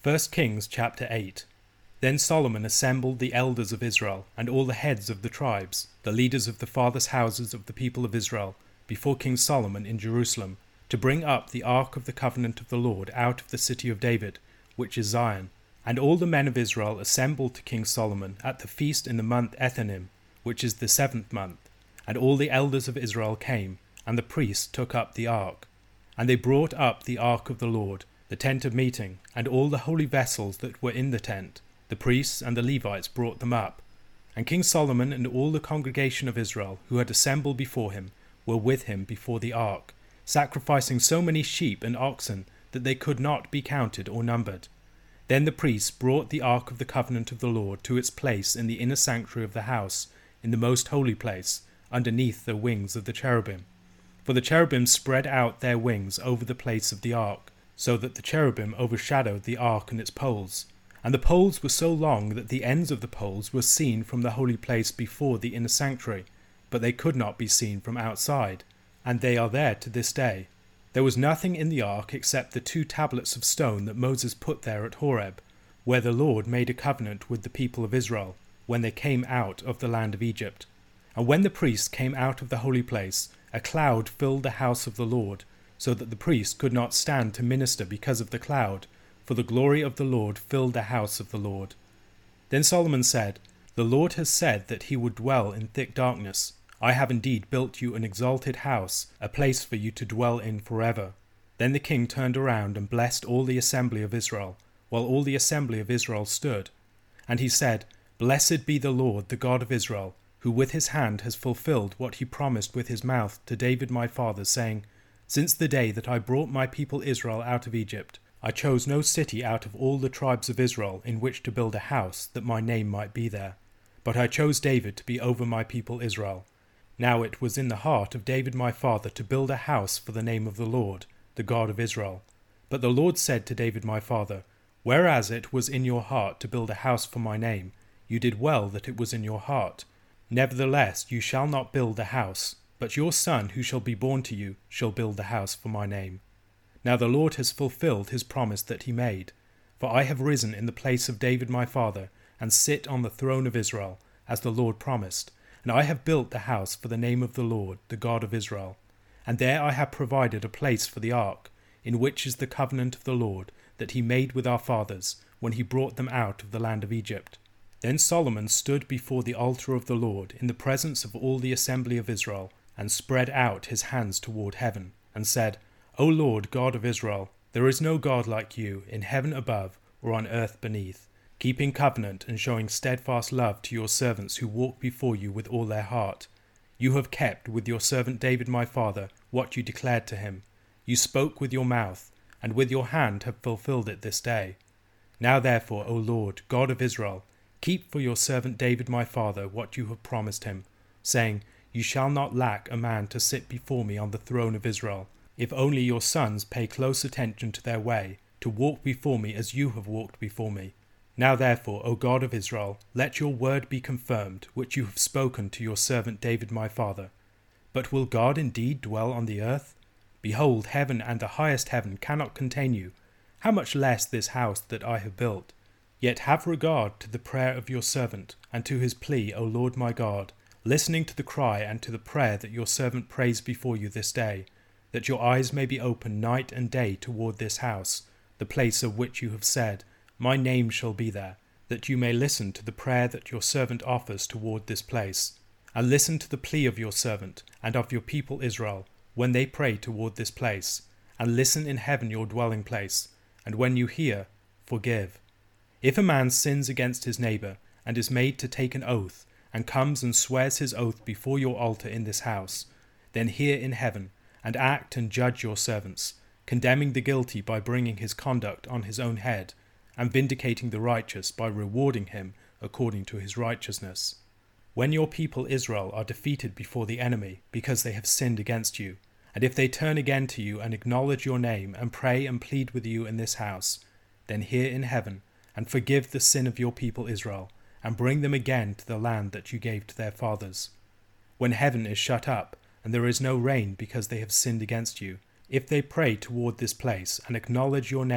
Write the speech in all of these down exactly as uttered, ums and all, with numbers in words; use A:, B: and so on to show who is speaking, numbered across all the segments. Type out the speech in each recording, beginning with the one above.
A: First Kings chapter eight. Then Solomon assembled the elders of Israel, and all the heads of the tribes, the leaders of the fathers' houses of the people of Israel, before King Solomon in Jerusalem, to bring up the ark of the covenant of the Lord out of the city of David, which is Zion. And all the men of Israel assembled to King Solomon at the feast in the month Ethanim, which is the seventh month. And all the elders of Israel came, and the priests took up the ark. And they brought up the ark of the Lord, the tent of meeting, and all the holy vessels that were in the tent. The priests and the Levites brought them up. And King Solomon and all the congregation of Israel who had assembled before him were with him before the ark, sacrificing so many sheep and oxen that they could not be counted or numbered. Then the priests brought the ark of the covenant of the Lord to its place in the inner sanctuary of the house, in the most holy place, underneath the wings of the cherubim. For the cherubim spread out their wings over the place of the ark, so that the cherubim overshadowed the ark and its poles. And the poles were so long that the ends of the poles were seen from the holy place before the inner sanctuary, but they could not be seen from outside, and they are there to this day. There was nothing in the ark except the two tablets of stone that Moses put there at Horeb, where the Lord made a covenant with the people of Israel, when they came out of the land of Egypt. And when the priests came out of the holy place, a cloud filled the house of the Lord, so that the priests could not stand to minister because of the cloud, for the glory of the Lord filled the house of the Lord. Then Solomon said, The Lord has said that he would dwell in thick darkness. I have indeed built you an exalted house, a place for you to dwell in forever. Then the king turned around and blessed all the assembly of Israel, while all the assembly of Israel stood. And he said, Blessed be the Lord, the God of Israel, who with his hand has fulfilled what he promised with his mouth to David my father, saying, Since the day that I brought my people Israel out of Egypt, I chose no city out of all the tribes of Israel in which to build a house, that my name might be there. But I chose David to be over my people Israel. Now it was in the heart of David my father to build a house for the name of the Lord, the God of Israel. But the Lord said to David my father, Whereas it was in your heart to build a house for my name, you did well that it was in your heart. Nevertheless you shall not build the house, but your son who shall be born to you shall build the house for my name. Now the Lord has fulfilled his promise that he made. For I have risen in the place of David my father, and sit on the throne of Israel, as the Lord promised. And I have built the house for the name of the Lord, the God of Israel. And there I have provided a place for the ark, in which is the covenant of the Lord, that he made with our fathers, when he brought them out of the land of Egypt. Then Solomon stood before the altar of the Lord, in the presence of all the assembly of Israel, and spread out his hands toward heaven, and said, O Lord God of Israel, there is no God like you, in heaven above or on earth beneath, keeping covenant and showing steadfast love to your servants who walk before you with all their heart. You have kept with your servant David my father what you declared to him. You spoke with your mouth, and with your hand have fulfilled it this day. Now therefore, O Lord, God of Israel, keep for your servant David my father what you have promised him, saying, You shall not lack a man to sit before me on the throne of Israel, if only your sons pay close attention to their way, to walk before me as you have walked before me. Now therefore, O God of Israel, let your word be confirmed, which you have spoken to your servant David my father. But will God indeed dwell on the earth? Behold, heaven and the highest heaven cannot contain you. How much less this house that I have built? Yet have regard to the prayer of your servant, and to his plea, O Lord my God, listening to the cry and to the prayer that your servant prays before you this day, that your eyes may be open night and day toward this house, the place of which you have said, My name shall be there, that you may listen to the prayer that your servant offers toward this place, and listen to the plea of your servant and of your people Israel, when they pray toward this place, and listen in heaven your dwelling place, and when you hear, forgive. If a man sins against his neighbour, and is made to take an oath, and comes and swears his oath before your altar in this house, then hear in heaven, and act and judge your servants, condemning the guilty by bringing his conduct on his own head, and vindicating the righteous by rewarding him according to his righteousness. When your people Israel are defeated before the enemy, because they have sinned against you, and if they turn again to you and acknowledge your name, and pray and plead with you in this house, then hear in heaven, and forgive the sin of your people Israel, and bring them again to the land that you gave to their fathers. When heaven is shut up, and there is no rain because they have sinned against you, if they pray toward this place, and acknowledge your name,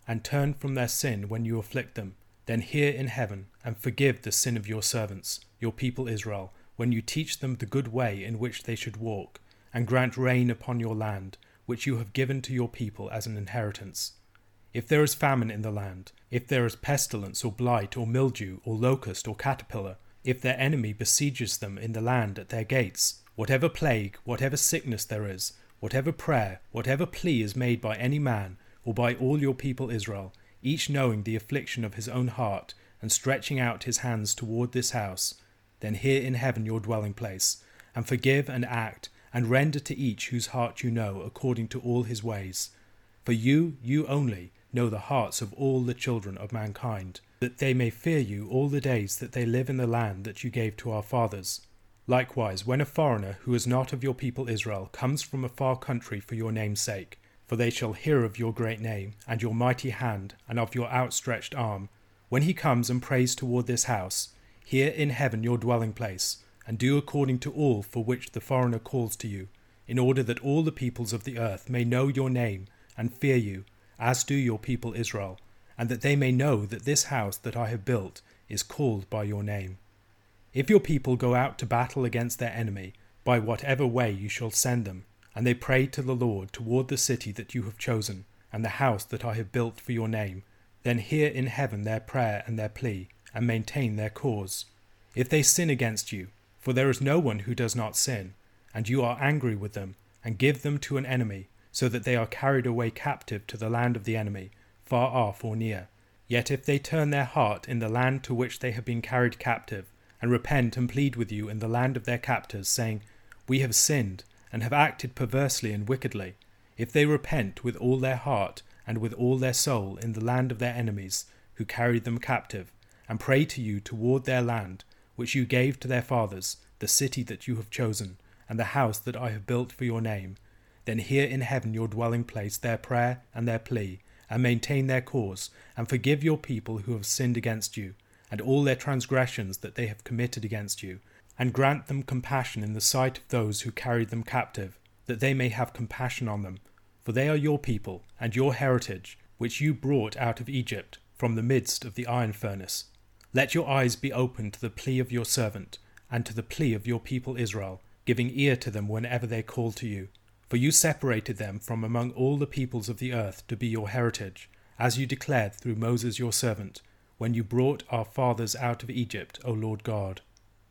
A: and turn from their sin when you afflict them, then hear in heaven, and forgive the sin of your servants, your people Israel, when you teach them the good way in which they should walk, and grant rain upon your land, which you have given to your people as an inheritance. If there is famine in the land, if there is pestilence or blight or mildew or locust or caterpillar, if their enemy besieges them in the land at their gates, whatever plague, whatever sickness there is, whatever prayer, whatever plea is made by any man, or by all your people Israel, each knowing the affliction of his own heart, and stretching out his hands toward this house, then hear in heaven your dwelling place, and forgive and act, and render to each whose heart you know according to all his ways. For you, you only, know the hearts of all the children of mankind, that they may fear you all the days that they live in the land that you gave to our fathers. Likewise, when a foreigner who is not of your people Israel comes from a far country for your name's sake, for they shall hear of your great name, and your mighty hand, and of your outstretched arm, when he comes and prays toward this house, hear in heaven your dwelling place, and do according to all for which the foreigner calls to you, in order that all the peoples of the earth may know your name, and fear you, as do your people Israel, and that they may know that this house that I have built is called by your name. If your people go out to battle against their enemy, by whatever way you shall send them, and they pray to the Lord toward the city that you have chosen, and the house that I have built for your name, then hear in heaven their prayer and their plea, and maintain their cause. If they sin against you, for there is no one who does not sin, and you are angry with them, and give them to an enemy, so that they are carried away captive to the land of the enemy, far off or near, yet if they turn their heart in the land to which they have been carried captive, and repent and plead with you in the land of their captors, saying, We have sinned, and have acted perversely and wickedly, if they repent with all their heart and with all their soul in the land of their enemies, who carried them captive, and pray to you toward their land, which you gave to their fathers, the city that you have chosen, and the house that I have built for your name, then hear in heaven your dwelling place their prayer and their plea, and maintain their cause, and forgive your people who have sinned against you, and all their transgressions that they have committed against you, and grant them compassion in the sight of those who carried them captive, that they may have compassion on them. For they are your people, and your heritage, which you brought out of Egypt, from the midst of the iron furnace. Let your eyes be open to the plea of your servant, and to the plea of your people Israel, giving ear to them whenever they call to you. For you separated them from among all the peoples of the earth to be your heritage, as you declared through Moses your servant, when you brought our fathers out of Egypt, O Lord God.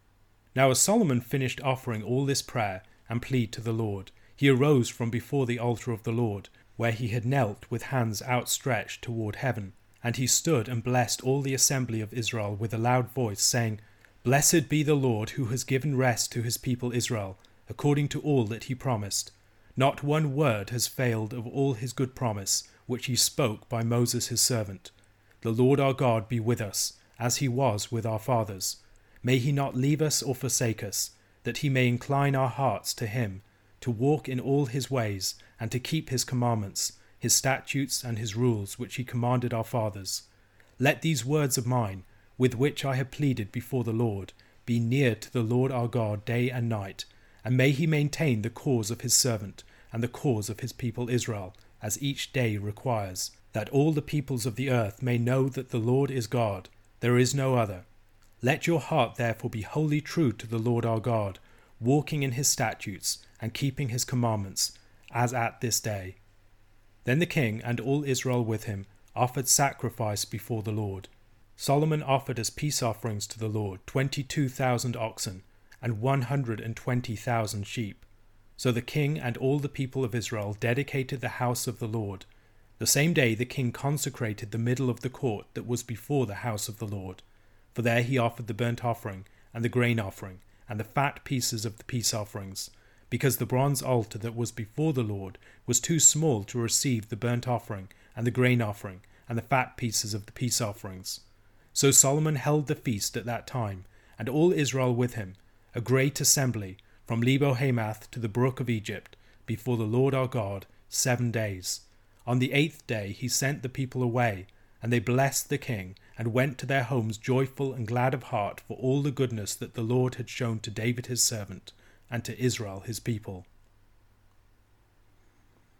A: Now as Solomon finished offering all this prayer and plea to the Lord, he arose from before the altar of the Lord, where he had knelt with hands outstretched toward heaven, and he stood and blessed all the assembly of Israel with a loud voice, saying, Blessed be the Lord who has given rest to his people Israel, according to all that he promised. Not one word has failed of all his good promise, which he spoke by Moses his servant. The Lord our God be with us, as he was with our fathers. May he not leave us or forsake us, that he may incline our hearts to him, to walk in all his ways, and to keep his commandments, his statutes and his rules which he commanded our fathers. Let these words of mine, with which I have pleaded before the Lord, be near to the Lord our God day and night, and may he maintain the cause of his servant, and the cause of his people Israel, as each day requires, that all the peoples of the earth may know that the Lord is God, there is no other. Let your heart therefore be wholly true to the Lord our God, walking in his statutes, and keeping his commandments, as at this day. Then the king and all Israel with him offered sacrifice before the Lord. Solomon offered as peace offerings to the Lord twenty-two thousand oxen, and one hundred and twenty thousand sheep. So the king and all the people of Israel dedicated the house of the Lord. The same day the king consecrated the middle of the court that was before the house of the Lord. For there he offered the burnt offering, and the grain offering, and the fat pieces of the peace offerings, because the bronze altar that was before the Lord was too small to receive the burnt offering, and the grain offering, and the fat pieces of the peace offerings. So Solomon held the feast at that time, and all Israel with him, a great assembly, from Lebo-Hamath to the brook of Egypt, before the Lord our God, seven days. On the eighth day he sent the people away, and they blessed the king, and went to their homes joyful and glad of heart for all the goodness that the Lord had shown to David his servant, and to Israel his people.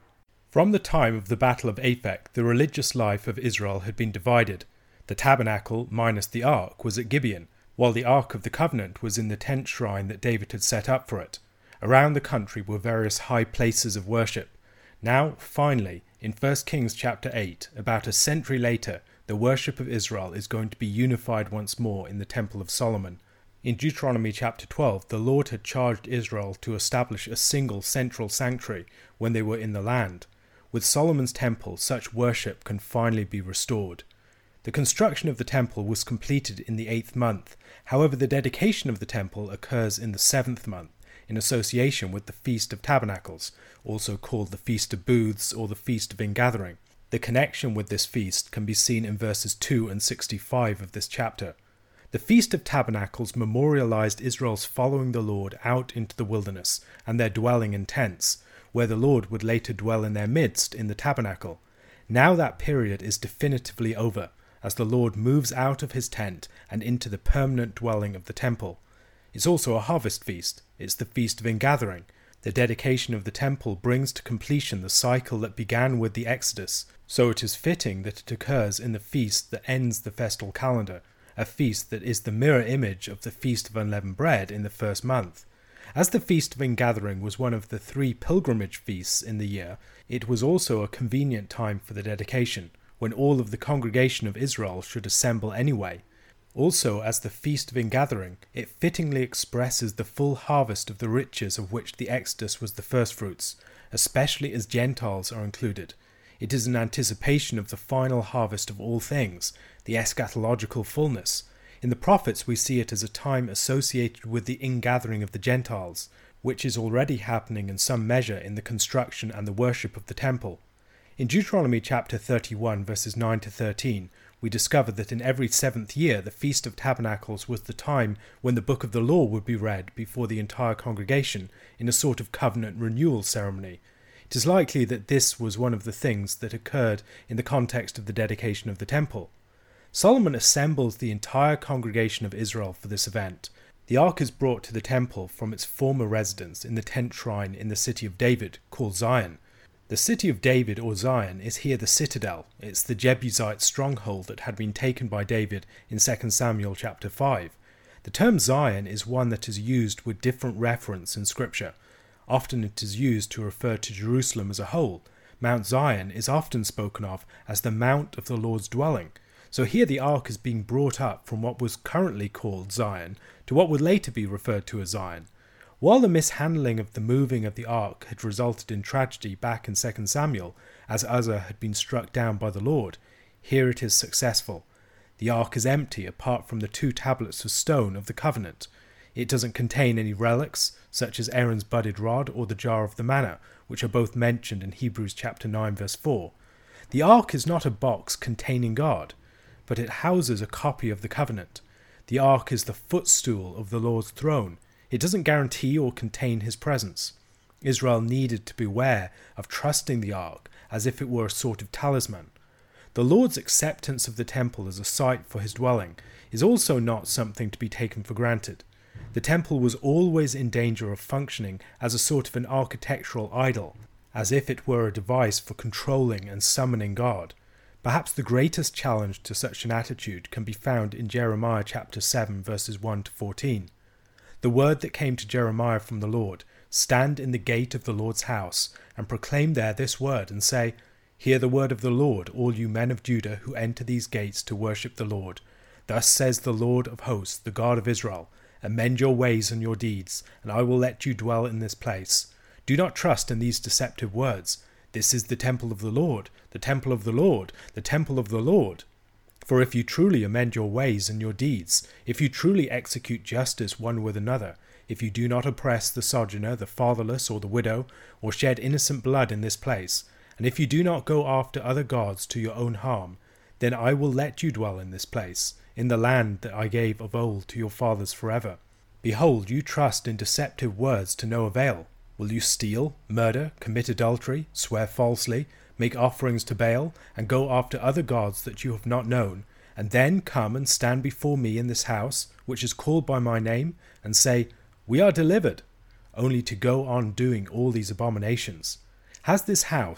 A: From the time of the Battle of Aphek, the religious life of Israel had been divided. The tabernacle, minus the ark, was at Gibeon, while the Ark of the Covenant was in the tent shrine that David had set up for it. Around the country were various high places of worship. Now, finally, in First Kings chapter eight, about a century later, the worship of Israel is going to be unified once more in the Temple of Solomon. In Deuteronomy chapter twelve, the Lord had charged Israel to establish a single central sanctuary when they were in the land. With Solomon's temple, such worship can finally be restored. The construction of the temple was completed in the eighth month. However, the dedication of the temple occurs in the seventh month, in association with the Feast of Tabernacles, also called the Feast of Booths or the Feast of Ingathering. The connection with this feast can be seen in verses two and sixty-five of this chapter. The Feast of Tabernacles memorialized Israel's following the Lord out into the wilderness and their dwelling in tents, where the Lord would later dwell in their midst in the tabernacle. Now that period is definitively over, as the Lord moves out of his tent and into the permanent dwelling of the temple. It's also a harvest feast. It's the Feast of Ingathering. The dedication of the temple brings to completion the cycle that began with the Exodus, so it is fitting that it occurs in the feast that ends the festal calendar, a feast that is the mirror image of the Feast of Unleavened Bread in the first month. As the Feast of Ingathering was one of the three pilgrimage feasts in the year, it was also a convenient time for the dedication, when all of the congregation of Israel should assemble anyway. Also, as the Feast of Ingathering, it fittingly expresses the full harvest of the riches of which the Exodus was the firstfruits, especially as Gentiles are included. It is an anticipation of the final harvest of all things, the eschatological fullness. In the prophets we see it as a time associated with the ingathering of the Gentiles, which is already happening in some measure in the construction and the worship of the temple. In Deuteronomy chapter thirty-one, verses nine to thirteen, we discover that in every seventh year the Feast of Tabernacles was the time when the book of the law would be read before the entire congregation in a sort of covenant renewal ceremony. It is likely that this was one of the things that occurred in the context of the dedication of the temple. Solomon assembles the entire congregation of Israel for this event. The ark is brought to the temple from its former residence in the tent shrine in the city of David, called Zion. The city of David, or Zion, is here the citadel. It's the Jebusite stronghold that had been taken by David in Second Samuel chapter five. The term Zion is one that is used with different reference in Scripture. Often it is used to refer to Jerusalem as a whole. Mount Zion is often spoken of as the Mount of the Lord's dwelling. So here the ark is being brought up from what was currently called Zion to what would later be referred to as Zion. While the mishandling of the moving of the ark had resulted in tragedy back in Second Samuel, as Uzzah had been struck down by the Lord, here it is successful. The ark is empty apart from the two tablets of stone of the covenant. It doesn't contain any relics, such as Aaron's budded rod or the jar of the manna, which are both mentioned in Hebrews chapter nine verse four. The ark is not a box containing God, but it houses a copy of the covenant. The ark is the footstool of the Lord's throne. It doesn't guarantee or contain his presence. Israel needed to beware of trusting the ark as if it were a sort of talisman. The Lord's acceptance of the temple as a site for his dwelling is also not something to be taken for granted. The temple was always in danger of functioning as a sort of an architectural idol, as if it were a device for controlling and summoning God. Perhaps the greatest challenge to such an attitude can be found in Jeremiah chapter seven verses one to fourteen. The word that came to Jeremiah from the Lord, stand in the gate of the Lord's house, and proclaim there this word, and say, Hear the word of the Lord, all you men of Judah who enter these gates to worship the Lord. Thus says the Lord of hosts, the God of Israel, Amend your ways and your deeds, and I will let you dwell in this place. Do not trust in these deceptive words. This is the temple of the Lord, the temple of the Lord, the temple of the Lord. For if you truly amend your ways and your deeds, if you truly execute justice one with another, if you do not oppress the sojourner, the fatherless, or the widow, or shed innocent blood in this place, and if you do not go after other gods to your own harm, then I will let you dwell in this place, in the land that I gave of old to your fathers forever. Behold, you trust in deceptive words to no avail. Will you steal, murder, commit adultery, swear falsely, make offerings to Baal, and go after other gods that you have not known, and then come and stand before me in this house, which is called by my name, and say, We are delivered, only to go on doing all these abominations? Has this house,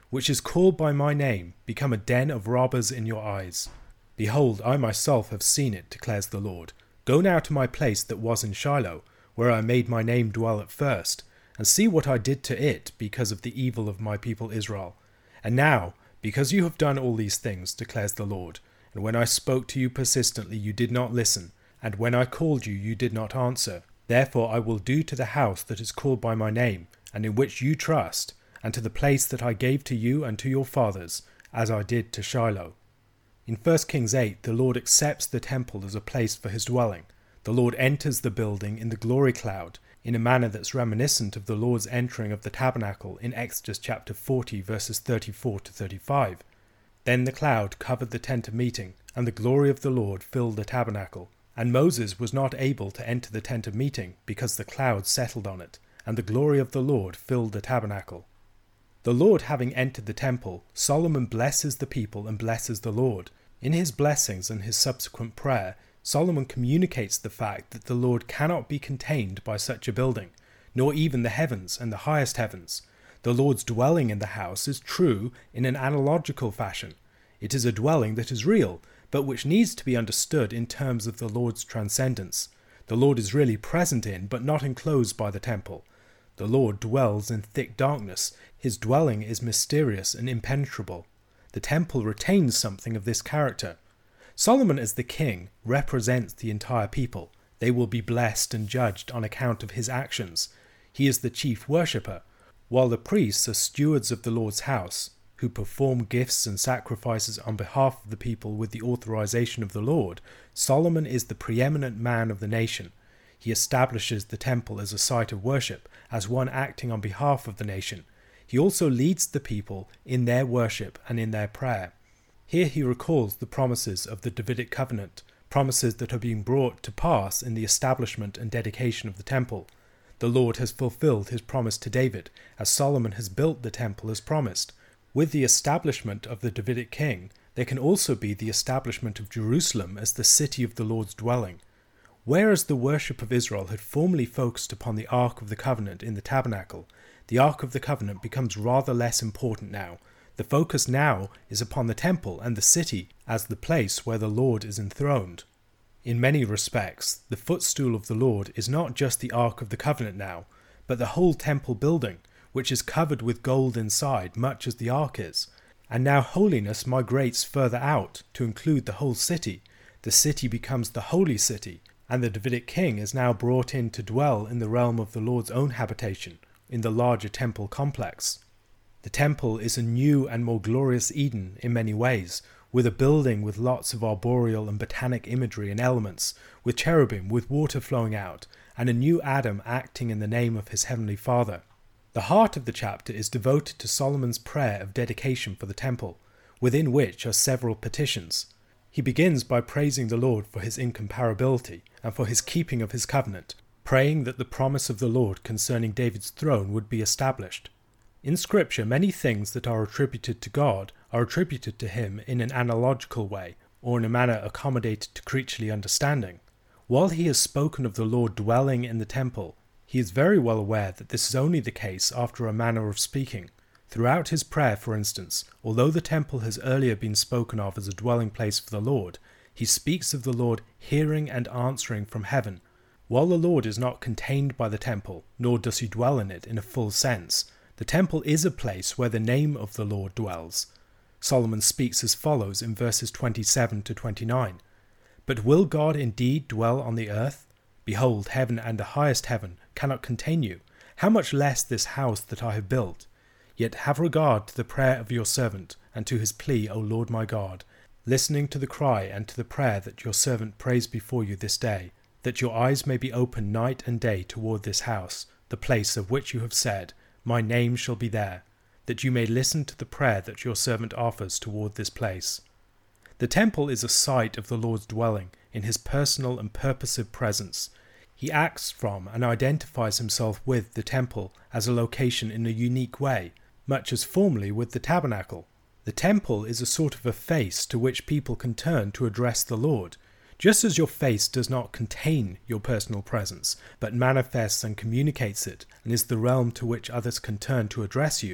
A: which is called by my name, become a den of robbers in your eyes? Behold, I myself have seen it, declares the Lord. Go now to my place that was in Shiloh, where I made my name dwell at first, and see what I did to it because of the evil of my people Israel. And now, because you have done all these things, declares the Lord, and when I spoke to you persistently you did not listen, and when I called you you did not answer, therefore I will do to the house that is called by my name, and in which you trust, and to the place that I gave to you and to your fathers, as I did to Shiloh. In First Kings eight, the Lord accepts the temple as a place for his dwelling. The Lord enters the building in the glory cloud, in a manner that's reminiscent of the Lord's entering of the tabernacle in Exodus chapter forty, verses thirty-four to thirty-five. Then the cloud covered the tent of meeting, and the glory of the Lord filled the tabernacle. And Moses was not able to enter the tent of meeting, because the cloud settled on it, and the glory of the Lord filled the tabernacle. The Lord having entered the temple, Solomon blesses the people and blesses the Lord. In his blessings and his subsequent prayer, Solomon communicates the fact that the Lord cannot be contained by such a building, nor even the heavens and the highest heavens. The Lord's dwelling in the house is true in an analogical fashion. It is a dwelling that is real, but which needs to be understood in terms of the Lord's transcendence. The Lord is really present in, but not enclosed by the temple. The Lord dwells in thick darkness. His dwelling is mysterious and impenetrable. The temple retains something of this character. Solomon as the king represents the entire people. They will be blessed and judged on account of his actions. He is the chief worshipper, while the priests are stewards of the Lord's house, who perform gifts and sacrifices on behalf of the people with the authorization of the Lord. Solomon is the preeminent man of the nation. He establishes the temple as a site of worship, as one acting on behalf of the nation. He also leads the people in their worship and in their prayer. Here he recalls the promises of the Davidic covenant, promises that are being brought to pass in the establishment and dedication of the temple. The Lord has fulfilled his promise to David, as Solomon has built the temple as promised. With the establishment of the Davidic king, there can also be the establishment of Jerusalem as the city of the Lord's dwelling. Whereas the worship of Israel had formerly focused upon the Ark of the Covenant in the tabernacle, the Ark of the Covenant becomes rather less important now. The focus now is upon the temple and the city as the place where the Lord is enthroned. In many respects, the footstool of the Lord is not just the Ark of the Covenant now, but the whole temple building, which is covered with gold inside, much as the Ark is. And now holiness migrates further out to include the whole city. The city becomes the holy city, and the Davidic king is now brought in to dwell in the realm of the Lord's own habitation, in the larger temple complex. The temple is a new and more glorious Eden in many ways, with a building with lots of arboreal and botanic imagery and elements, with cherubim, with water flowing out, and a new Adam acting in the name of his heavenly Father. The heart of the chapter is devoted to Solomon's prayer of dedication for the temple, within which are several petitions. He begins by praising the Lord for his incomparability and for his keeping of his covenant, praying that the promise of the Lord concerning David's throne would be established. In Scripture, many things that are attributed to God are attributed to him in an analogical way, or in a manner accommodated to creaturely understanding. While he has spoken of the Lord dwelling in the temple, he is very well aware that this is only the case after a manner of speaking. Throughout his prayer, for instance, although the temple has earlier been spoken of as a dwelling place for the Lord, he speaks of the Lord hearing and answering from heaven. While the Lord is not contained by the temple, nor does he dwell in it in a full sense, the temple is a place where the name of the Lord dwells. Solomon speaks as follows in verses twenty-seven to twenty-nine. But will God indeed dwell on the earth? Behold, heaven and the highest heaven cannot contain you. How much less this house that I have built? Yet have regard to the prayer of your servant, and to his plea, O Lord my God, listening to the cry and to the prayer that your servant prays before you this day, that your eyes may be open night and day toward this house, the place of which you have said, My name shall be there, that you may listen to the prayer that your servant offers toward this place. The temple is a site of the Lord's dwelling in his personal and purposive presence. He acts from and identifies himself with the temple as a location in a unique way, much as formerly with the tabernacle. The temple is a sort of a face to which people can turn to address the Lord. Just as your face does not contain your personal presence, but manifests and communicates it, and is the realm to which others can turn to address you,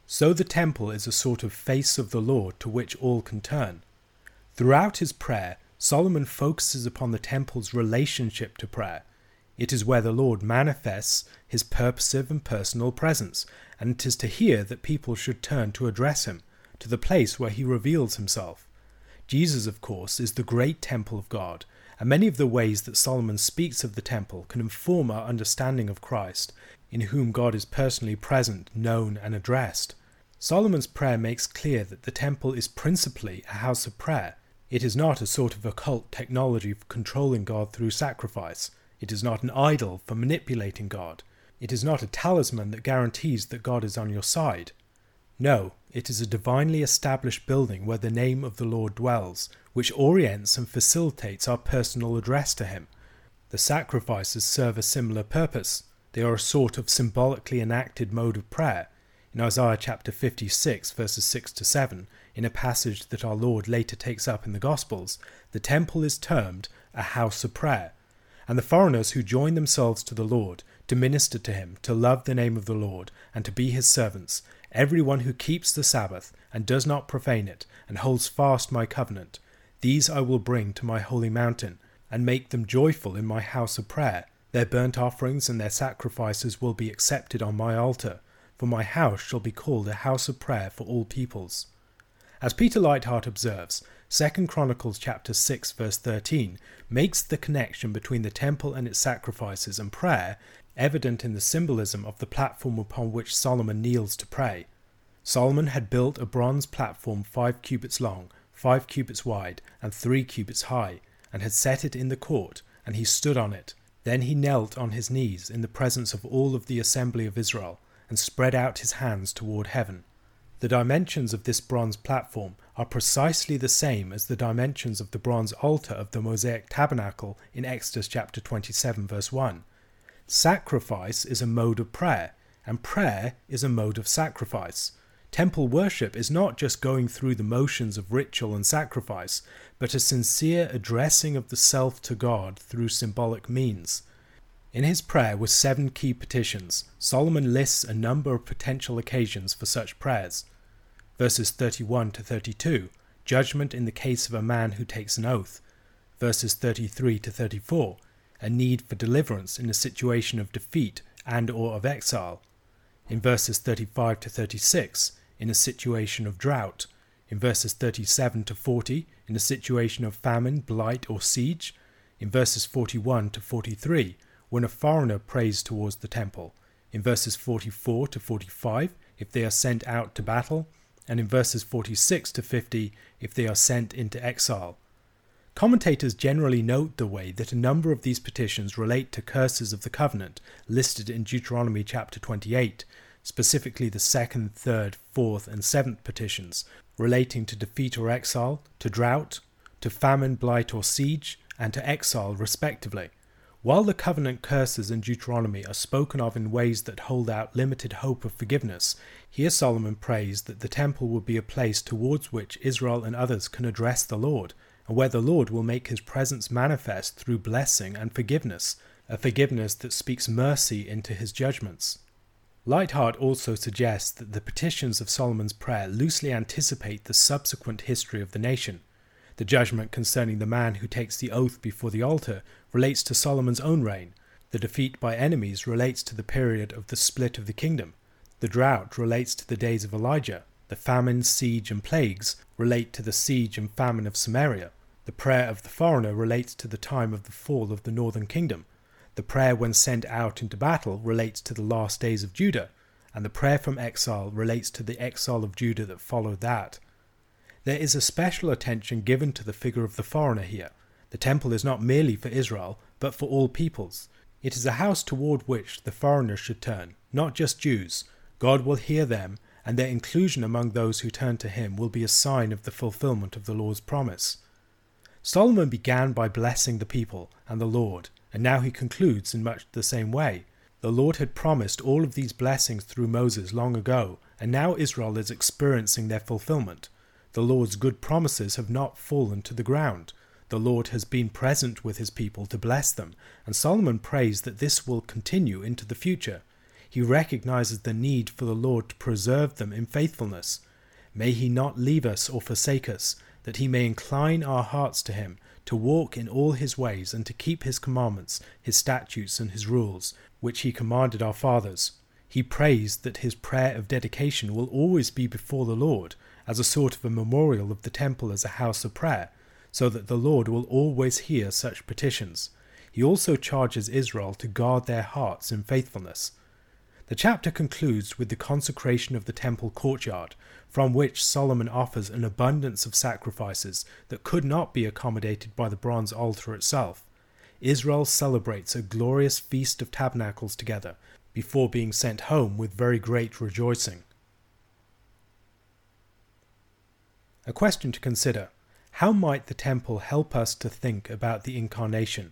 A: So the temple is a sort of face of the Lord to which all can turn. Throughout his prayer, Solomon focuses upon the temple's relationship to prayer. It is where the Lord manifests his purposive and personal presence, and it is to here that people should turn to address him, to the place where he reveals himself. Jesus, of course, is the great temple of God, and many of the ways that Solomon speaks of the temple can inform our understanding of Christ, in whom God is personally present, known, and addressed. Solomon's prayer makes clear that the temple is principally a house of prayer. It is not a sort of occult technology for controlling God through sacrifice. It is not an idol for manipulating God. It is not a talisman that guarantees that God is on your side. No, it is a divinely established building where the name of the Lord dwells, which orients and facilitates our personal address to him. The sacrifices serve a similar purpose. They are a sort of symbolically enacted mode of prayer. In Isaiah chapter fifty-six, verses six to seven, in a passage that our Lord later takes up in the Gospels, the temple is termed a house of prayer, and the foreigners who join themselves to the Lord, to minister to him, to love the name of the Lord, and to be his servants, everyone who keeps the Sabbath, and does not profane it, and holds fast my covenant, these I will bring to my holy mountain, and make them joyful in my house of prayer. Their burnt offerings and their sacrifices will be accepted on my altar, for my house shall be called a house of prayer for all peoples. As Peter Leithart observes, Second Chronicles chapter six verse thirteen makes the connection between the temple and its sacrifices and prayer evident in the symbolism of the platform upon which Solomon kneels to pray. Solomon had built a bronze platform five cubits long, five cubits wide, and three cubits high, and had set it in the court, and he stood on it. Then he knelt on his knees in the presence of all of the assembly of Israel, and spread out his hands toward heaven. The dimensions of this bronze platform are precisely the same as the dimensions of the bronze altar of the Mosaic tabernacle in Exodus chapter twenty-seven verse one. Sacrifice is a mode of prayer, and prayer is a mode of sacrifice. Temple worship is not just going through the motions of ritual and sacrifice, but a sincere addressing of the self to God through symbolic means. In his prayer with seven key petitions, Solomon lists a number of potential occasions for such prayers. Verses thirty-one to thirty-two, judgment in the case of a man who takes an oath. Verses thirty-three to thirty-four, a need for deliverance in a situation of defeat and or of exile. In verses thirty-five to thirty-six, in a situation of drought. In verses thirty-seven to forty, in a situation of famine, blight, or siege. In verses forty-one to forty-three, when a foreigner prays towards the temple. In verses forty-four to forty-five, if they are sent out to battle. And in verses forty-six to fifty, if they are sent into exile. Commentators generally note the way that a number of these petitions relate to curses of the covenant listed in Deuteronomy chapter twenty-eight, specifically the second, third, fourth, and seventh petitions, relating to defeat or exile, to drought, to famine, blight, or siege, and to exile, respectively. While the covenant curses in Deuteronomy are spoken of in ways that hold out limited hope of forgiveness, here Solomon prays that the temple will be a place towards which Israel and others can address the Lord, and where the Lord will make his presence manifest through blessing and forgiveness, a forgiveness that speaks mercy into his judgments. Leithart also suggests that the petitions of Solomon's prayer loosely anticipate the subsequent history of the nation. The judgment concerning the man who takes the oath before the altar relates to Solomon's own reign. The defeat by enemies relates to the period of the split of the kingdom. The drought relates to the days of Elijah. The famine, siege, and plagues relate to the siege and famine of Samaria. The prayer of the foreigner relates to the time of the fall of the northern kingdom. The prayer when sent out into battle relates to the last days of Judah, and the prayer from exile relates to the exile of Judah that followed that. There is a special attention given to the figure of the foreigner here. The temple is not merely for Israel, but for all peoples. It is a house toward which the foreigner should turn, not just Jews. God will hear them, and their inclusion among those who turn to him will be a sign of the fulfillment of the Lord's promise. Solomon began by blessing the people and the Lord, and now he concludes in much the same way. The Lord had promised all of these blessings through Moses long ago, and now Israel is experiencing their fulfillment. The Lord's good promises have not fallen to the ground. The Lord has been present with his people to bless them, and Solomon prays that this will continue into the future. he recognizes the need for the Lord to preserve them in faithfulness. May he not leave us or forsake us, that he may incline our hearts to him, to walk in all his ways, and to keep his commandments, his statutes, and his rules, which he commanded our fathers. He prays that his prayer of dedication will always be before the Lord, as a sort of a memorial of the temple as a house of prayer, so that the Lord will always hear such petitions. He also charges Israel to guard their hearts in faithfulness. The chapter concludes with the consecration of the temple courtyard, from which Solomon offers an abundance of sacrifices that could not be accommodated by the bronze altar itself. Israel celebrates a glorious feast of tabernacles together, before being sent home with very great rejoicing. A question to consider: how might the temple help us to think about the incarnation?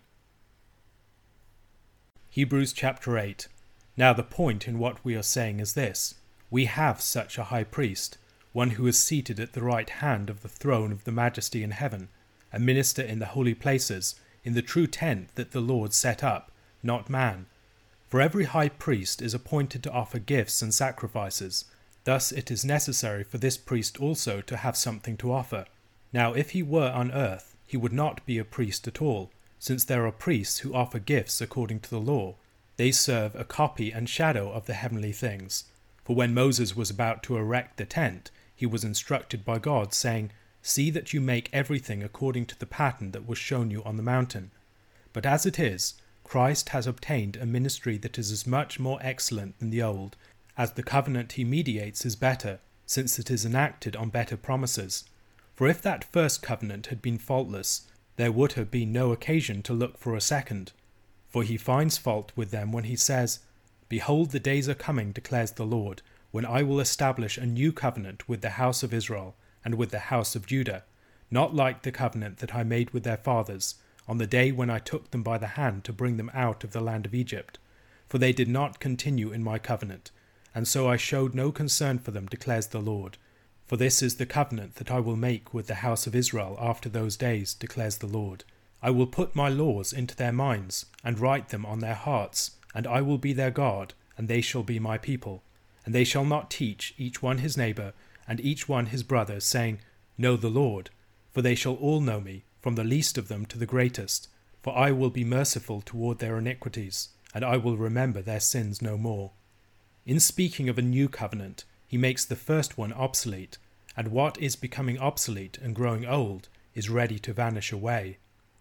A: Hebrews chapter eight. Now the point in what we are saying is this: we have such a high priest, one who is seated at the right hand of the throne of the majesty in heaven, a minister in the holy places, in the true tent that the Lord set up, not man. For every high priest is appointed to offer gifts and sacrifices. Thus it is necessary for this priest also to have something to offer. Now if he were on earth, he would not be a priest at all, since there are priests who offer gifts according to the law. They serve a copy and shadow of the heavenly things. For when Moses was about to erect the tent, he was instructed by God, saying, "See that you make everything according to the pattern that was shown you on the mountain." But as it is, Christ has obtained a ministry that is as much more excellent than the old, as the covenant he mediates is better, since it is enacted on better promises. For if that first covenant had been faultless, there would have been no occasion to look for a second. For he finds fault with them when he says, "Behold, the days are coming, declares the Lord, when I will establish a new covenant with the house of Israel and with the house of Judah, not like the covenant that I made with their fathers, on the day when I took them by the hand to bring them out of the land of Egypt. For they did not continue in my covenant, and so I showed no concern for them, declares the Lord. For this is the covenant that I will make with the house of Israel after those days, declares the Lord. I will put my laws into their minds, and write them on their hearts, and I will be their God, and they shall be my people. And they shall not teach each one his neighbour, and each one his brother, saying, Know the Lord, for they shall all know me, from the least of them to the greatest. For I will be merciful toward their iniquities, and I will remember their sins no more. In speaking of a new covenant, he makes the first one obsolete, and what is becoming obsolete and growing old is ready to vanish away.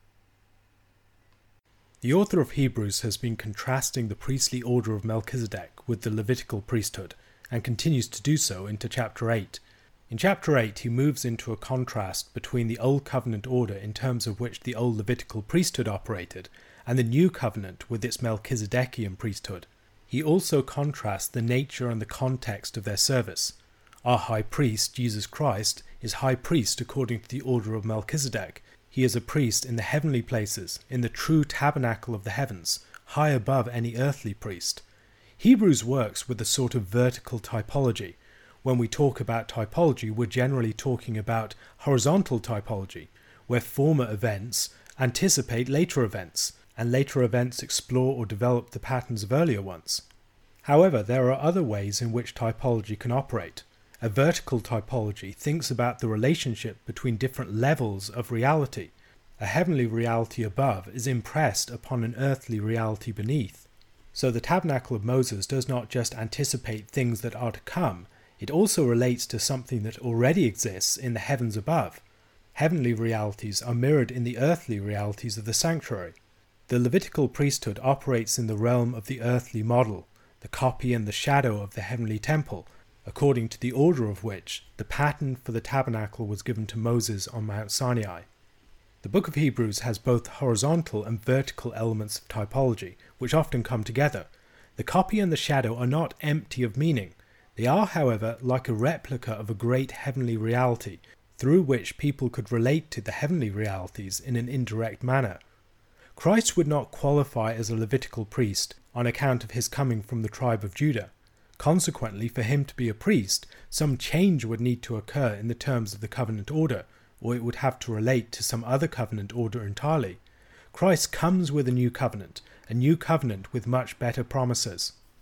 A: The author of Hebrews has been contrasting the priestly order of Melchizedek with the Levitical priesthood, and continues to do so into chapter eight. In chapter eight he moves into a contrast between the Old Covenant order in terms of which the old Levitical priesthood operated, and the New Covenant with its Melchizedekian priesthood. He also contrasts the nature and the context of their service. Our high priest, Jesus Christ, is high priest according to the order of Melchizedek. He is a priest in the heavenly places, in the true tabernacle of the heavens, high above any earthly priest. Hebrews works with a sort of vertical typology. When we talk about typology, we're generally talking about horizontal typology, where former events anticipate later events, and later events explore or develop the patterns of earlier ones. However, there are other ways in which typology can operate. A vertical typology thinks about the relationship between different levels of reality. A heavenly reality above is impressed upon an earthly reality beneath. So the tabernacle of Moses does not just anticipate things that are to come, it also relates to something that already exists in the heavens above. Heavenly realities are mirrored in the earthly realities of the sanctuary. The Levitical priesthood operates in the realm of the earthly model, the copy and the shadow of the heavenly temple, according to the order of which the pattern for the tabernacle was given to Moses on Mount Sinai. The book of Hebrews has both horizontal and vertical elements of typology, which often come together. The copy and the shadow are not empty of meaning. They are, however, like a replica of a great heavenly reality, through which people could relate to the heavenly realities in an indirect manner. Christ would not qualify as a Levitical priest on account of his coming from the tribe of Judah. Consequently, for him to be a priest, some change would need to occur in the terms of the covenant order, or it would have to relate to some other covenant order entirely. Christ comes with a new covenant, a new covenant with much better promises.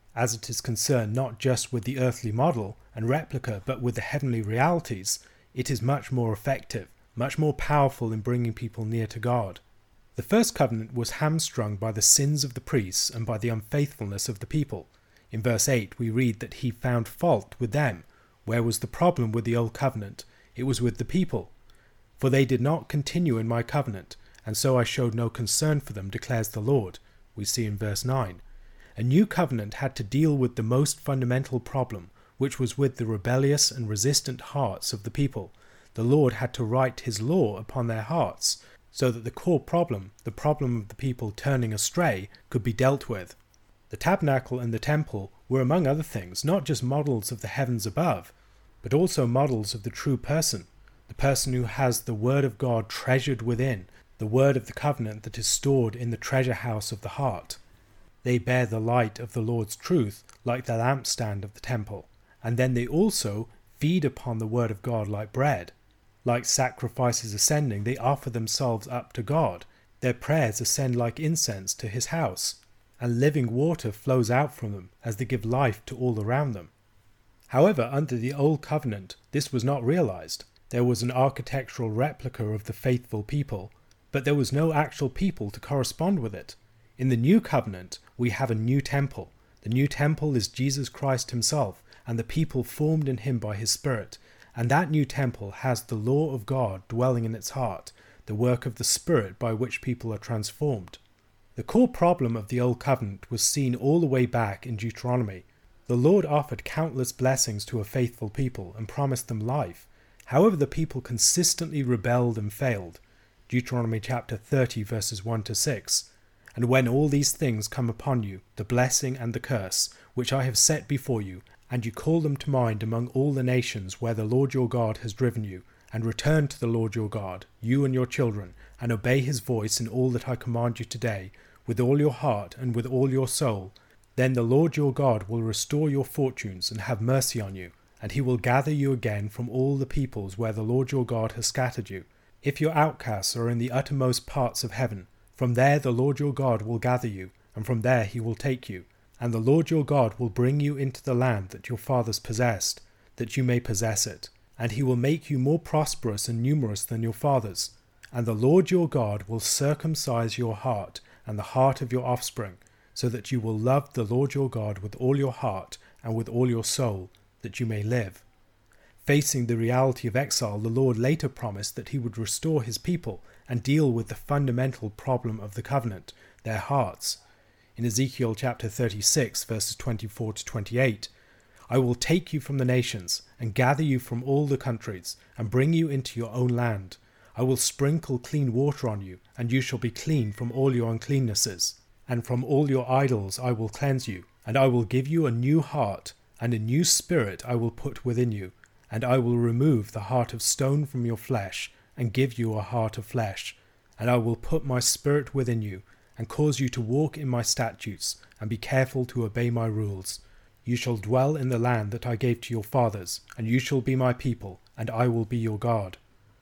A: as it is concerned not just with the earthly model and replica but with the heavenly realities, it is much more effective, much more powerful in bringing people near to God. The first covenant was hamstrung by the sins of the priests and by the unfaithfulness of the people. In verse eight we read that he found fault with them. Where was the problem with the old covenant? It was with the people. For they did not continue in my covenant, and so I showed no concern for them, declares the Lord. We see in verse nine. A new covenant had to deal with the most fundamental problem, which was with the rebellious and resistant hearts of the people. The Lord had to write his law upon their hearts, so that the core problem, the problem of the people turning astray, could be dealt with. The tabernacle and the temple were, among other things, not just models of the heavens above, but also models of the true person, the person who has the word of God treasured within, the word of the covenant that is stored in the treasure house of the heart. They bear the light of the Lord's truth like the lampstand of the temple, and then they also feed upon the word of God like bread. Like sacrifices ascending, they offer themselves up to God. Their prayers ascend like incense to his house, and living water flows out from them as they give life to all around them. However, under the old covenant, this was not realized. There was an architectural replica of the faithful people, but there was no actual people to correspond with it. In the new covenant, we have a new temple. The new temple is Jesus Christ himself, and the people formed in him by his Spirit. And that new temple has the law of God dwelling in its heart, the work of the Spirit by which people are transformed. The core problem of the Old Covenant was seen all the way back in Deuteronomy. The Lord offered countless blessings to a faithful people and promised them life. However, the people consistently rebelled and failed. Deuteronomy chapter thirty verses one to six. And when all these things come upon you, the blessing and the curse, which I have set before you, and you call them to mind among all the nations where the Lord your God has driven you, and return to the Lord your God, you and your children, and obey his voice in all that I command you today, with all your heart and with all your soul, then the Lord your God will restore your fortunes and have mercy on you, and he will gather you again from all the peoples where the Lord your God has scattered you. If your outcasts are in the uttermost parts of heaven, from there the Lord your God will gather you, and from there he will take you. And the Lord your God will bring you into the land that your fathers possessed, that you may possess it. And he will make you more prosperous and numerous than your fathers. And the Lord your God will circumcise your heart and the heart of your offspring, so that you will love the Lord your God with all your heart and with all your soul, that you may live. Facing the reality of exile, the Lord later promised that he would restore his people and deal with the fundamental problem of the covenant, their hearts. In Ezekiel chapter thirty-six, verses twenty-four to twenty-eight, I will take you from the nations, and gather you from all the countries, and bring you into your own land. I will sprinkle clean water on you, and you shall be clean from all your uncleannesses. And from all your idols I will cleanse you, and I will give you a new heart, and a new spirit I will put within you, and I will remove the heart of stone from your flesh, and give you a heart of flesh. And I will put my spirit within you, and cause you to walk in my statutes, and be careful to obey my rules. You shall dwell in the land that I gave to your fathers, and you shall be my people, and I will be your God.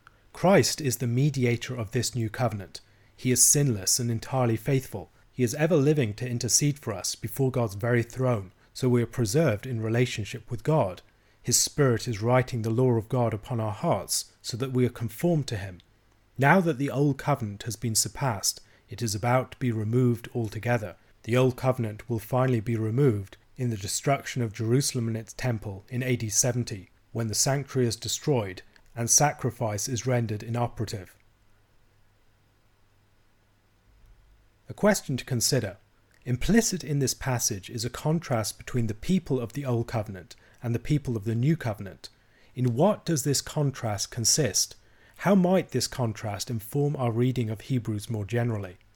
A: Christ is the mediator of this new covenant. He is sinless and entirely faithful. He is ever living to intercede for us before God's very throne, so we are preserved in relationship with God. His Spirit is writing the law of God upon our hearts, so that we are conformed to him. Now that the old covenant has been surpassed, it is about to be removed altogether. The old covenant will finally be removed in the destruction of Jerusalem and its temple in A D seventy, when the sanctuary is destroyed and sacrifice is rendered inoperative. A question to consider. Implicit in this passage is a contrast between the people of the Old Covenant and the people of the New Covenant. In what does this contrast consist? How might this contrast inform our reading of Hebrews more generally?